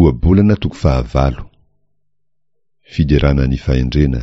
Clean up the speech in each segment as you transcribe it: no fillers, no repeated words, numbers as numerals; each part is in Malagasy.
Ohabolana toko 9. Fiderana ny fahendrena.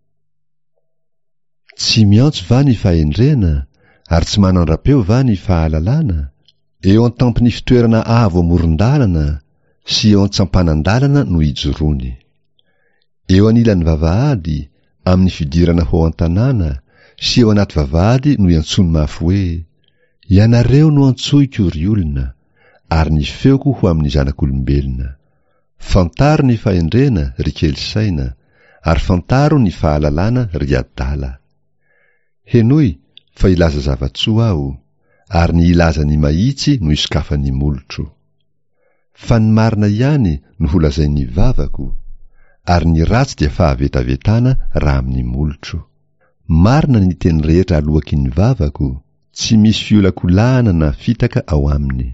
Tsy miantso va ny fahendrena, ary tsy manandrapeo va ny fahalalana? Eo an-tampony fitoerana avo amoron-dalana, sy eo an-tsampanandalana no ijorony. Eo anilan'ny vavahady, amin'ny fidirana ho an-tanàna, sy eo anaty vavahady no iantsony mafy hoe: ianareo no antsoiko ry olona, ary ny feoko ho amin'ny zanak'olombelona. Fantaro ny fahendrena ry kely saina, ary fantaro ny fahalalana ry adala. Henoy fa ilaza zavatsoa aho, ary ny ilaza ny mahitsy no isokafa ny molotro. Fa ny marina ihany no holazay ny vavako, ary ny ratsy dia fahavetavetana raha amin'ny molotro. Marina ny teny rehetra alohaky ny vavako, tsy misy fiolakolahana na fitaka ao aminy.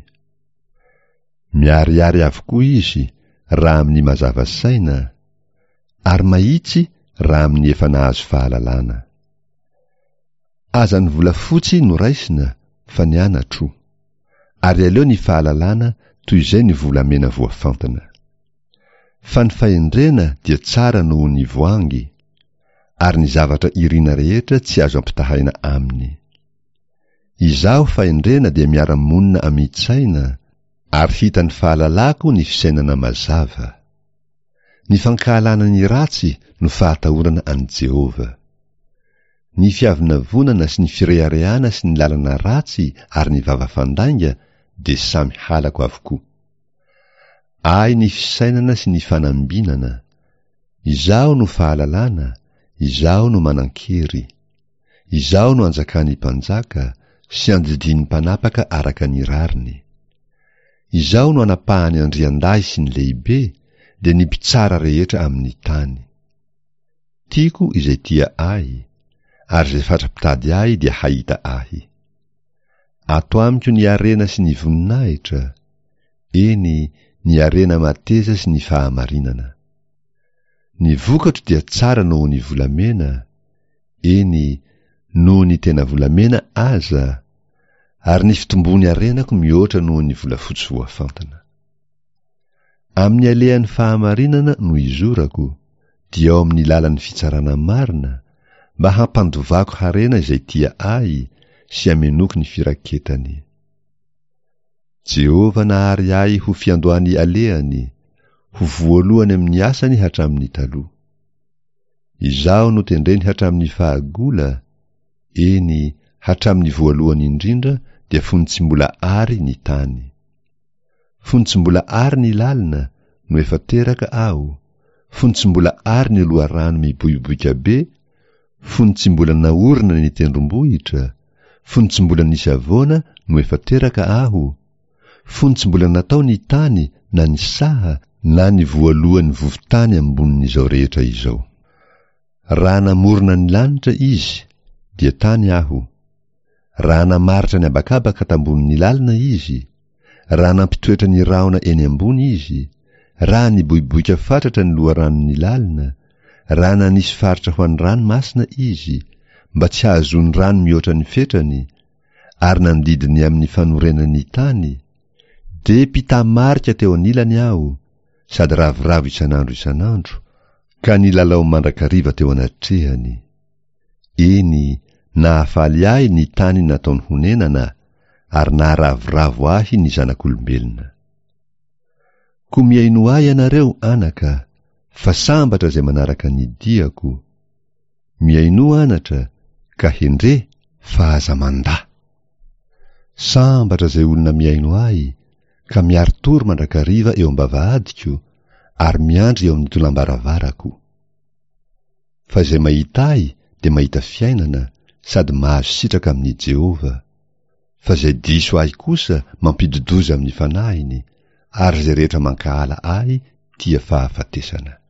Miariary avokoa izy raha amin'ny mazava saina, ary mahitsy raha amin'ny efa nahazo fahalalana. Aza ny volafotsy no raisina fa ny anatro, ary aleo ny fahalalana toy izay ny volamena voafantana. Fa ny fahendrena dia tsara noho ny voangy, ary ny zavatra irina rehetra tsy azo ampitahaina aminy. Izaho fahendrena dia miara-monina amitsaina, ary hitan'ny fahalalako ny fisainana mazava. Ny fankahalana ny ratsy no fahatahorana an' Jehova. Ny fiavinavonana sy ny fireharehana sy ny lalana ratsy ary ny vava fandainga dia samy halako avokoa. Ay ny fisainana sy ny fanambinana, izaho no fahalalana, izaho no manan-kery, izaho no anjakan'ny mpanjaka sy andidian'ny mpanapaka araka ny rariny. Izaho no anapahany andriandahy sy ny lehibe, dia ny mpitsara rehetra amin'ny tany. Tiako izay tia ahy, ary izay fatrapitady ahy dia hahita ahy. Ato amiko ny arena sy ny voninahitra, eny ny arena mateza sy ny fahamarinana. Ny vokatro dia tsara noho ny volamena, eny noho ny tena volamena aza, ary ny fitombony arenako mihoatra noho ny volafotsy voafantana. Amin'ny alehan'ny fahamarinana no izorako, dia ao amin'ny lalan'ny fitsarana marina, mba hampandovako harena izay tia ahy sy hamenoky ny firaketany. Jehova nahary ahy ho fiandohany alehany, ho voalohany amin'ny asany hatramin'ny taloha. Izaho no tendreny hatramin'ny fahagola, eny hatramin'ny voalohany indrindra dia fony tsy mbola ary ny tany. Fony tsy mbola ary ny lalina no efa teraka aho, fony tsy mbola ary ny loharano miboiboika be, fony tsy mbola naorina ny tendrombohitra, fony tsy mbola nisy avoana no efa teraka aho, fony tsy mbola natao ny tany na ny saha na ny voalohan'ny vovotany ambonin'izao rehetra izao. Raha namorona ny lanitra izy, dia tany aho. Raha namaritra ny abakabaka tambonin'ny lalina izy, raha nampitoetra ny raona eny ambony izy, raha niboiboika fatratra ny loharanon'ny lalina, raha nanisy faritra ho an'ny ranomasina izy, mba tsy hahazony rano mihoatra ny fetrany, ary nandidiny amin'ny fanorenan'ny tany, dia mpitamarika teo anilany aho, sady ravoravo isanandro, ka nilalao mandrakariva teo anatrehany. Eny, nahafaly ahy ny tany nataony honenana, ary naharavoravo ahy ny zanak'olombelona. Ko miaino ahy ianareo anaka, fa sambatra izay manaraka ny diako. Miaino anatra, ka hendre fa aza manda. Sambatra izay olona miaino ahy, ka miaritory mandrakariva eo am-bavahadiko, ary miandry eo amin'ny tolam-baravarako. Fa izay mahita ahy dia mahita fiainana, sady mahazo sitraka amin'ny Jehova. Fa izay diso ahy kosa mampidodoza amin'ny fanahiny, ary izay rehetra mankahala ahy tia fahafatesana.